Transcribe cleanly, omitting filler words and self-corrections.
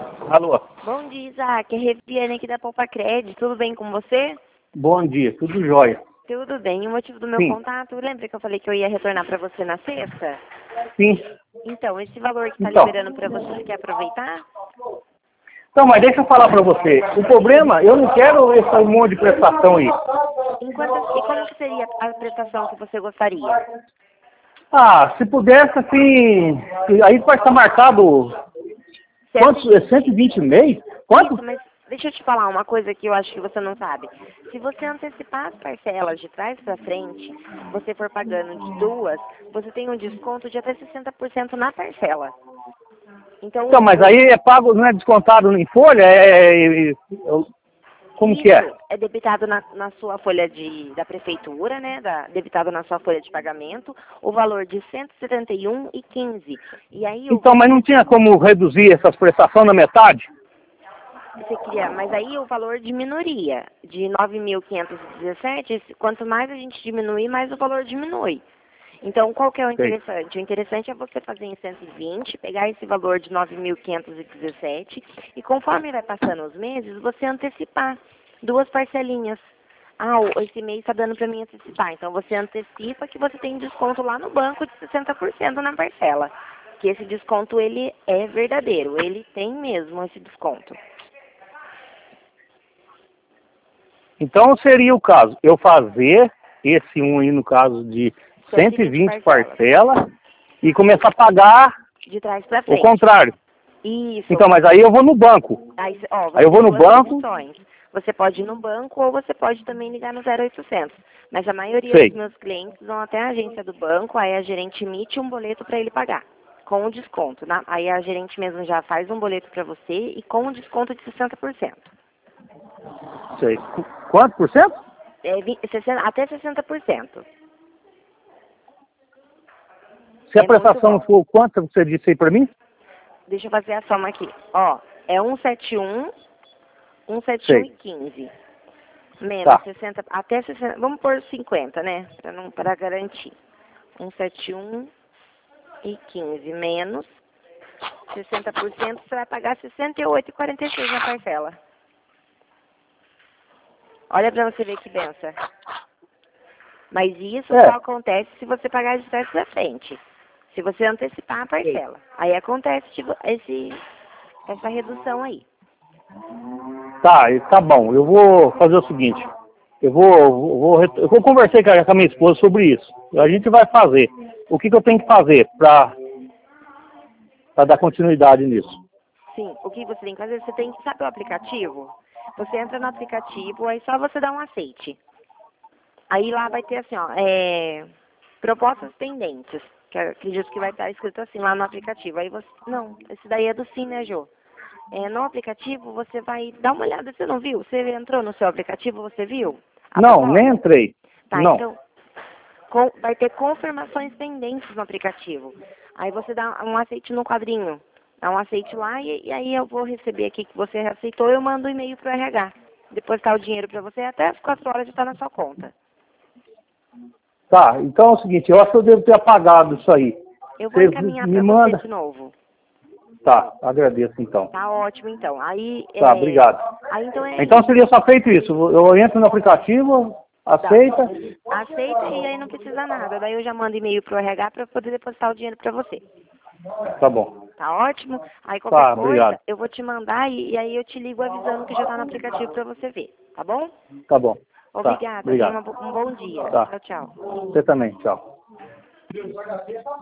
Alô, Bom dia, Isaac. É Reviane aqui da Poupa Crédito. Tudo bem com você? bom dia, tudo jóia. Tudo bem. O motivo do meu Sim, contato, lembra que eu falei que eu ia retornar para você na sexta? sim. Então, esse valor que está Então, liberando para você, você quer aproveitar? mas deixa eu falar para você. O problema, eu não quero esse monte de prestação aí. E como que seria a prestação que você gostaria? Ah, se pudesse, assim, aí pode estar marcado, quantos, 120. 120 mês? Isso, Quanto? mas deixa eu te falar uma coisa que eu acho que você não sabe. Se você antecipar as parcelas de trás para frente, você for pagando de duas, você tem um desconto de até 60% na parcela. Então, Então, mas aí é pago, não é descontado em folha? Como que isso é? é debitado na sua folha da prefeitura, né? Debitado na sua folha de pagamento, o valor de 171,15. E aí Então, mas não tinha como reduzir essas prestações na metade? mas aí o valor diminuiria de 9.517. Quanto mais a gente diminuir, mais o valor diminui. Então, qual que é o Sei. interessante? O interessante é você fazer em 120, pegar esse valor de 9.517 e conforme vai passando os meses, você antecipar duas parcelinhas. Ah, esse mês está dando para mim antecipar. Então, você antecipa que você tem desconto lá no banco de 60% na parcela. Que esse desconto, ele é verdadeiro. Ele tem mesmo esse desconto. Então seria o caso, eu fazer esse um aí no caso de 120 120 parcelas. parcelas e começar a pagar De trás para o frente. contrário. Isso. Então, mas aí eu vou no banco. Aí, ó, Aí você eu vou tem no duas banco, opções. Você pode ir no banco ou você pode também ligar no 0800. Mas a maioria dos sei, meus clientes vão até a agência do banco, aí a gerente emite um boleto para ele pagar, com o desconto. Aí a gerente mesmo já faz um boleto para você e com um desconto de 60%. sei. Quanto por cento? Até 60%. Se a É muito prestação bom. for quanto você disse aí pra mim? Deixa eu fazer a soma aqui. Ó, é 171, 171 Sei, e 15. Menos tá. 60, até 60, vamos pôr 50, né? Para garantir. 171 e 15 menos 60%, você vai pagar 68,46 na parcela. Olha para você ver que benção. Mas isso só É, acontece se você pagar de trás para frente. Se você antecipar a sei. parcela. Aí acontece essa redução aí. Tá bom. Eu vou fazer o seguinte. Eu vou conversar com a minha esposa sobre isso. A gente vai fazer. O que eu tenho que fazer para dar continuidade nisso? Sim, o que você tem que fazer, sabe o aplicativo? Você entra no aplicativo, aí só você dá um aceite. Aí lá vai ter assim, ó, propostas pendentes, que eu acredito que vai estar escrito assim lá no aplicativo. Aí você, não, esse daí é do Sim, né, Jô? No aplicativo você vai dar uma olhada, você não viu? Você entrou no seu aplicativo, você viu a Não, nem proposta? entrei. Tá, Não. então, vai ter confirmações pendentes no aplicativo. Aí você dá um aceite no quadrinho, dá um aceite lá e aí eu vou receber aqui que você aceitou, eu mando um e-mail pro RH. Depois tá o dinheiro para você, até as 4 horas já tá na sua conta. Tá, então é o seguinte, eu acho que eu devo ter apagado isso aí. Eu vou Você encaminhar me para você manda. de novo. Tá, agradeço então. Tá ótimo, então. Tá, obrigado. Aí então é Então isso. seria só feito isso. Eu entro no aplicativo, Tá. aceita. Aceita e aí não precisa nada. Daí eu já mando e-mail pro RH para poder depositar o dinheiro para você. Tá bom. Tá ótimo? Aí qualquer Tá, coisa, obrigado. eu vou te mandar e aí eu te ligo avisando que já tá no aplicativo para você ver. Tá bom? Tá bom. Tá, Obrigada. Tenha obrigado. um bom dia. Tá. Tchau, tchau. Você também, tchau.